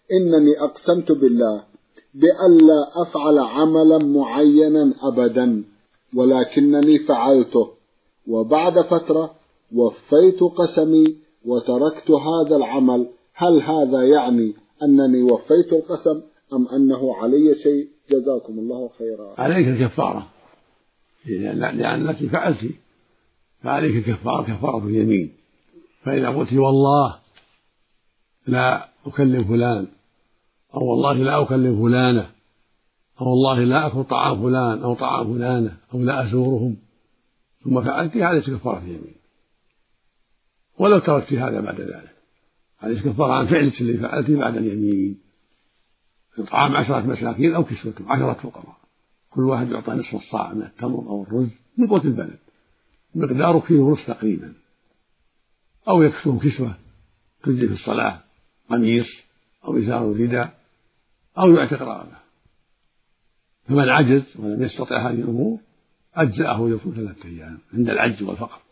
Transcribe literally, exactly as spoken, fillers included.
إنني أقسمت بالله بألا أفعل عملا معينا أبدا، ولكنني فعلته، وبعد فترة وفيت قسمي وتركت هذا العمل، هل هذا يعني أنني وفيت القسم أم أنه علي شيء؟ جزاكم الله خيرا. عليك الكفارة، لأن التي فعلت فعليك الكفارة كفارة اليمين. فإذا قلت والله لا أكلم فلان، أو والله لا أكلم فلانة، أو والله لا أكل طعام فلان أو طعام فلانة، أو لا أزورهم، ثم فعلت، عليك كفارة اليمين. ولو تركت هذا بعد ذلك عليك كفارة عن فعلك اللي فعلته بعد اليمين. إطعام عشرة مساكين أو كسوتهم عشرة فقراء، كل واحد يعطى نصف الصاع من التمر أو الرز من قوت البلد مقداره كيلو ونصف تقريبا، أو يكسوهم كسوة تجزي في الصلاة، قميص أو إزار رداء، أو يعتق رقبة. فمن عجز ولم يستطع هذه الأمور أجزأه يصوم ثلاثة أيام عند العجز والفقر.